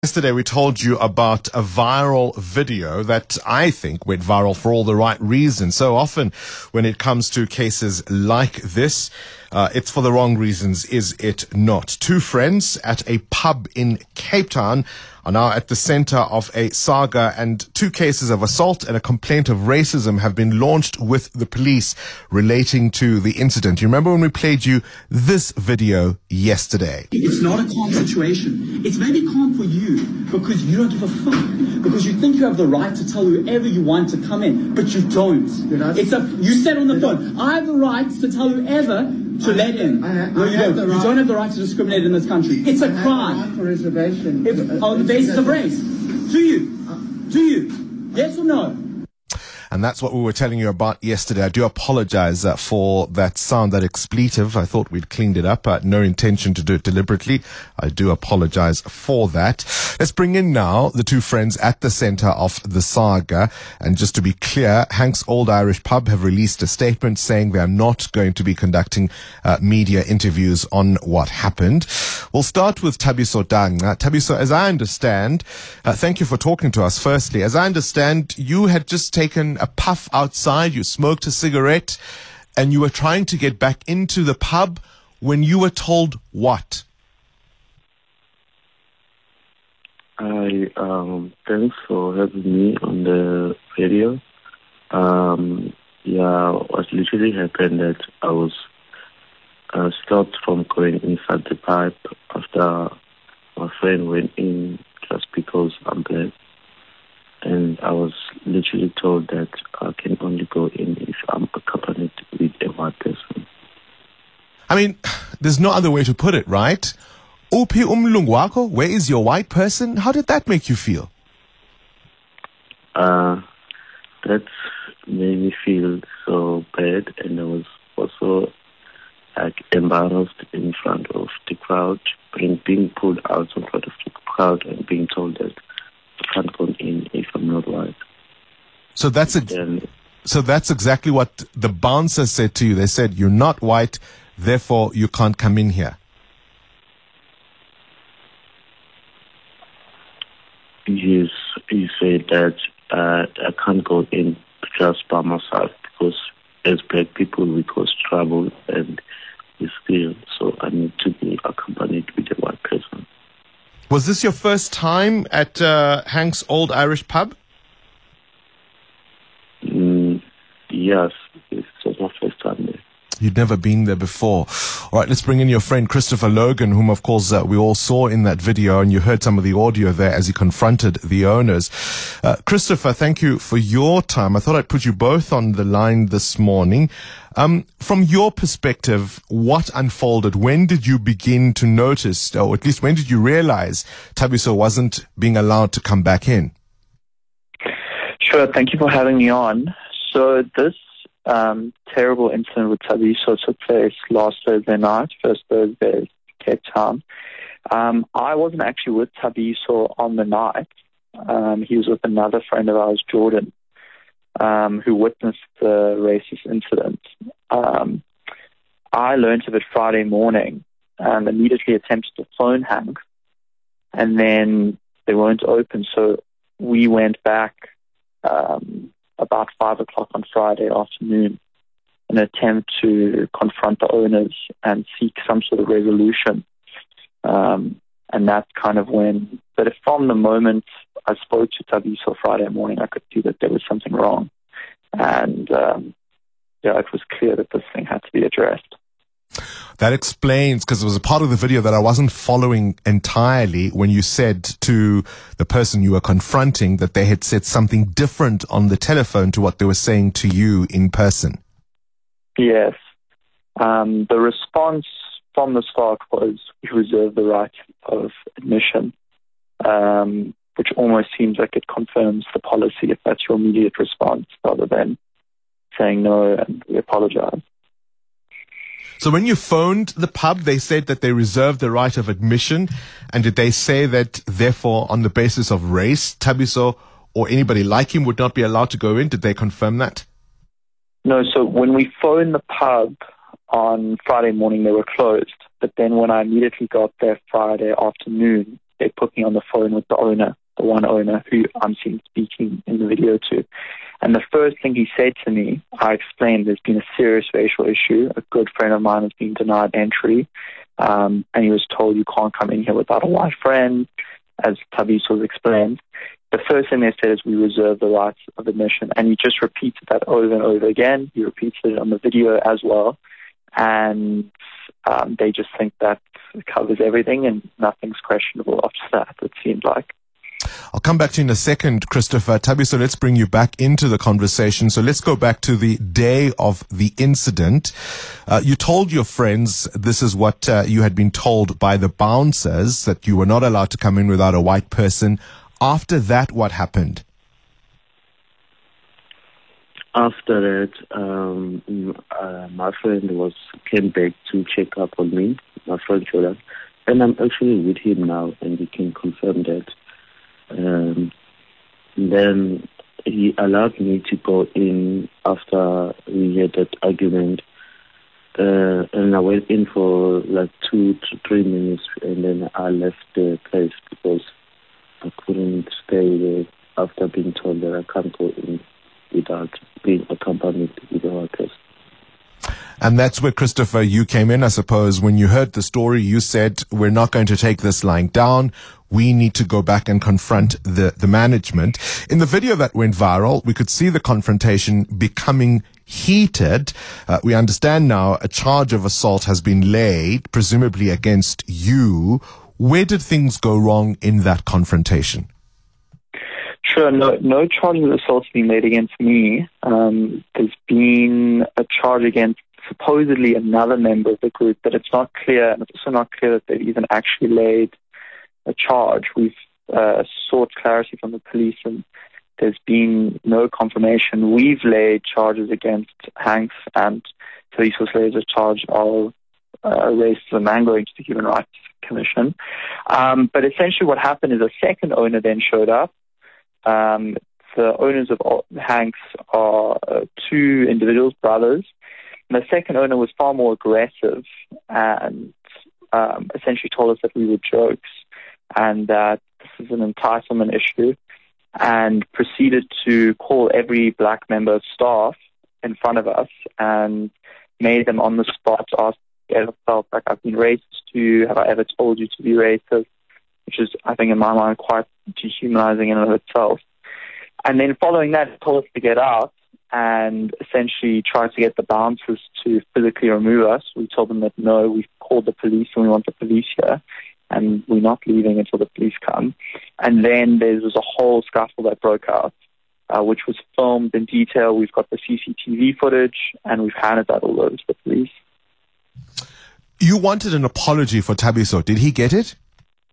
Yesterday, we told you about a viral video that I think went viral for all the right reasons. So often when it comes to cases like this, it's for the wrong reasons, is it not? Two friends at a pub in Cape Town are now at the center of a saga, and two cases of assault and a complaint of racism have been launched with the police relating to the incident. You remember when we played you this video yesterday? It's not a calm situation. It's maybe calm for you because you don't give a fuck, because you think you have the right to tell whoever you want to come in, but you don't. You said on the phone, I have the right to tell whoever to let in. No, you don't. You don't have the right to discriminate in this country. It's a crime. For reservation. On the basis of race. Do you? Yes or no? And that's what we were telling you about yesterday. I do apologize for that sound, that expletive. I thought we'd cleaned it up. No intention to do it deliberately. I do apologize for that. Let's bring in now the two friends at the center of the saga. And just to be clear, Hank's Old Irish Pub have released a statement saying they are not going to be conducting media interviews on what happened. We'll start with Thabiso Danga. Thabiso, as I understand, thank you for talking to us firstly. As I understand, you had just taken a puff outside, you smoked a cigarette, and you were trying to get back into the pub when you were told what? Thanks for having me on the radio. What literally happened that I was stopped from going inside the pub after my friend went in just because I'm black. And I was literally told that I can only go in if I'm accompanied with a white person. I mean, there's no other way to put it, right? Uphi umlungu wakho, where is your white person? How did that make you feel? That made me feel so bad, and I was also embarrassed in front of the crowd, being pulled out in front of the crowd and being told that I can't go in if I'm not white. So that's exactly what the bouncer said to you. They said, you're not white, therefore you can't come in here. Yes, he said that I can't go in just by myself because as black people we cause trouble and we steal, so I need to be accompanied with a white person. Was this your first time at Hank's Old Irish Pub? Yes, it was my first time there. You'd never been there before. All right, let's bring in your friend Christopher Logan, whom, of course, we all saw in that video, and you heard some of the audio there as he confronted the owners. Christopher, thank you for your time. I thought I'd put you both on the line this morning. From your perspective, what unfolded? When did you begin to notice, or at least when did you realize Thabiso wasn't being allowed to come back in? Sure, thank you for having me on. So this terrible incident with Thabiso took place last Thursday night, first Thursday, Cape Town. I wasn't actually with Thabiso on the night. He was with another friend of ours, Jordan, who witnessed the racist incident. I learned of it Friday morning and immediately attempted to phone Hank, and then they weren't open, so we went back about 5 o'clock on Friday afternoon in an attempt to confront the owners and seek some sort of resolution. And that's kind of when, but from the moment I spoke to Thabiso Friday morning, I could see that there was something wrong. And it was clear that this thing had to be addressed. That explains, because it was a part of the video that I wasn't following entirely, when you said to the person you were confronting that they had said something different on the telephone to what they were saying to you in person. Yes. The response from the start was, we reserve the right of admission, which almost seems like it confirms the policy if that's your immediate response, rather than saying no and we apologize. So when you phoned the pub, they said that they reserved the right of admission. And did they say that, therefore, on the basis of race, Thabiso or anybody like him would not be allowed to go in? Did they confirm that? No, so when we phoned the pub on Friday morning, they were closed. But then when I immediately got there Friday afternoon, they put me on the phone with the owner, the one owner who I'm seen speaking in the video to. And the first thing he said to me, I explained there's been a serious racial issue. A good friend of mine has been denied entry. And he was told you can't come in here without a white friend, as Thabiso explained. The first thing they said is we reserve the rights of admission. And he just repeated that over and over again. He repeated it on the video as well. And they just think that covers everything and nothing's questionable after that, it seemed like. I'll come back to you in a second, Christopher. Thabiso, let's bring you back into the conversation. So let's go back to the day of the incident. You told your friends this is what you had been told by the bouncers, that you were not allowed to come in without a white person. After that, what happened? After that, my friend came back to check up on me, my friend Jordan, and I'm actually with him now, and he can confirm that. Then he allowed me to go in after we had that argument, and I went in for like 2 to 3 minutes, and then I left the place because I couldn't stay there after being told that I can't go in without being accompanied with a white person. And that's where, Christopher, you came in. I suppose when you heard the story, you said, we're not going to take this lying down. We need to go back and confront the management. In the video that went viral, we could see the confrontation becoming heated. We understand now a charge of assault has been laid, presumably against you. Where did things go wrong in that confrontation? Sure, no charge of assault has been laid against me. There's been a charge against supposedly another member of the group, but it's not clear, and it's also not clear that they've even actually laid a charge. We've sought clarity from the police, and there's been no confirmation. We've laid charges against Hanks, and police was laid a charge of racism and going to the Human Rights Commission. But essentially what happened is a second owner then showed up. The owners of Hanks are 2 individuals, brothers. And the second owner was far more aggressive and essentially told us that we were jokes and that this is an entitlement issue, and proceeded to call every black member of staff in front of us and made them on the spot ask if I ever felt like I've been racist to you, have I ever told you to be racist, which is, I think, in my mind, quite dehumanizing in and of itself. And then following that, he told us to get out and essentially tried to get the bouncers to physically remove us. We told them that, no, we've called the police and we want the police here, and we're not leaving until the police come. And then there was a whole scuffle that broke out, which was filmed in detail. We've got the CCTV footage, and we've handed that all over to the police. You wanted an apology for Thabiso. Did he get it?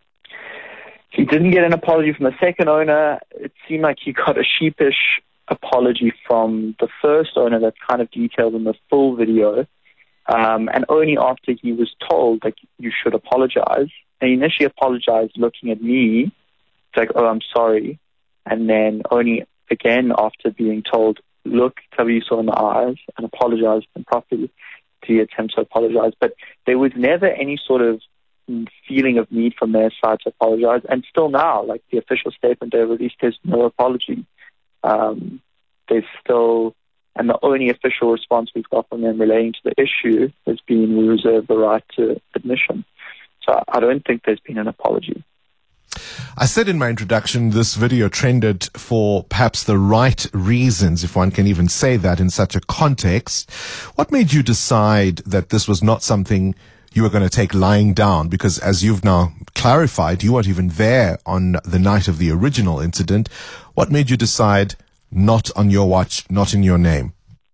He didn't get an apology from the second owner. It seemed like he got a sheepish apology from the first owner that's kind of detailed in the full video. And only after he was told, like, you should apologize. And he initially apologized looking at me. It's like, oh, I'm sorry. And then only again after being told, look Thabiso in the eyes and apologize and properly, do you attempt to apologize. But there was never any sort of feeling of need from their side to apologize. And still now, like the official statement they released, there's no apology. There's still, and the only official response we've got from them relating to the issue has been, we reserve the right to admission. So I don't think there's been an apology. I said in my introduction, this video trended for perhaps the right reasons, if one can even say that in such a context. What made you decide that this was not something you were going to take lying down? Because as you've now clarified, you weren't even there on the night of the original incident. What made you decide not on your watch, not in your name?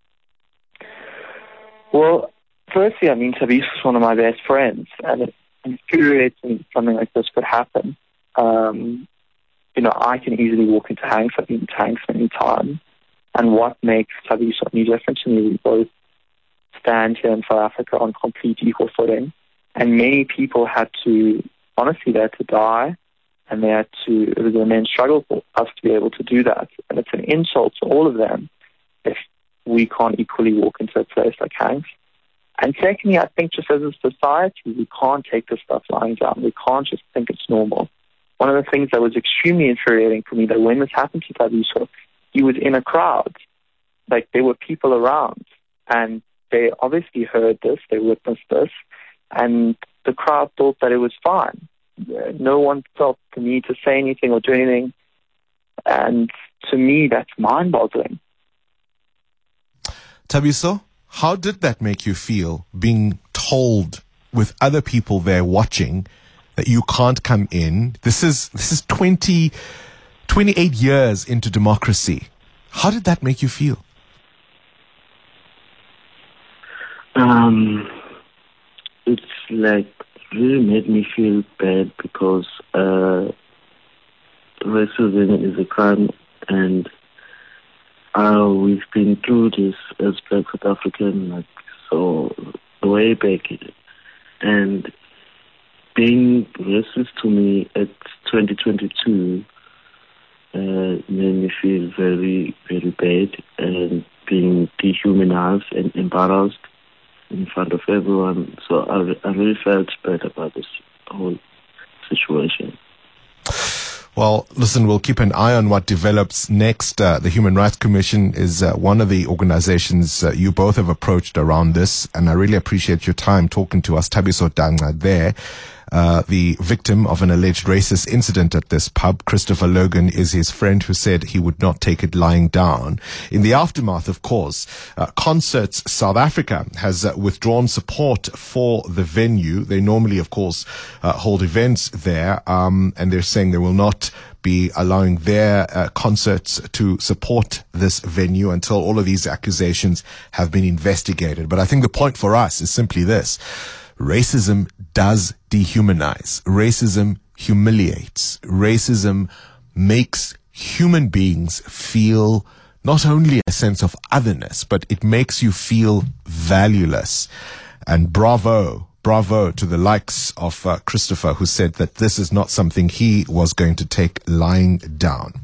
Well, firstly, I mean, Thabiso is one of my best friends, and it infuriates me something like this could happen. You know, I can easily walk into Hanks. I've been to Hanks many times. And what makes Thabiso any different to me? We both stand here in South Africa on complete equal footing. And many people had to, honestly, they had to die. And it was an immense struggle for us to be able to do that. And it's an insult to all of them if we can't equally walk into a place like Hanks. And secondly, I think just as a society, we can't take this stuff lying down. We can't just think it's normal. one of the things that was extremely infuriating for me, that when this happened to Thabiso, he was in a crowd. Like, there were people around, and they obviously heard this, they witnessed this, and the crowd thought that it was fine. No one felt the need to say anything or do anything, and to me, that's mind-boggling. Thabiso, how did that make you feel, being told with other people there watching that you can't come in? This is 28 years into democracy. How did that make you feel? It's like really made me feel bad, because racism is a crime, and we've been through this as Black South African, like, so way back, and being racist to me at 2022 made me feel very, very bad, and being dehumanized and embarrassed in front of everyone. So I really felt bad about this whole situation. Well, listen, we'll keep an eye on what develops next. The Human Rights Commission is one of the organizations you both have approached around this, and I really appreciate your time talking to us. Thabiso Dangca there, the victim of an alleged racist incident at this pub. Christopher Logan is his friend who said he would not take it lying down. In the aftermath, of course, Concerts South Africa has withdrawn support for the venue. They normally, of course, hold events there, and they're saying they will not be allowing their concerts to support this venue until all of these accusations have been investigated. But I think the point for us is simply this. Racism does dehumanize. Racism humiliates. Racism makes human beings feel not only a sense of otherness, but it makes you feel valueless. And bravo to the likes of Christopher, who said that this is not something he was going to take lying down.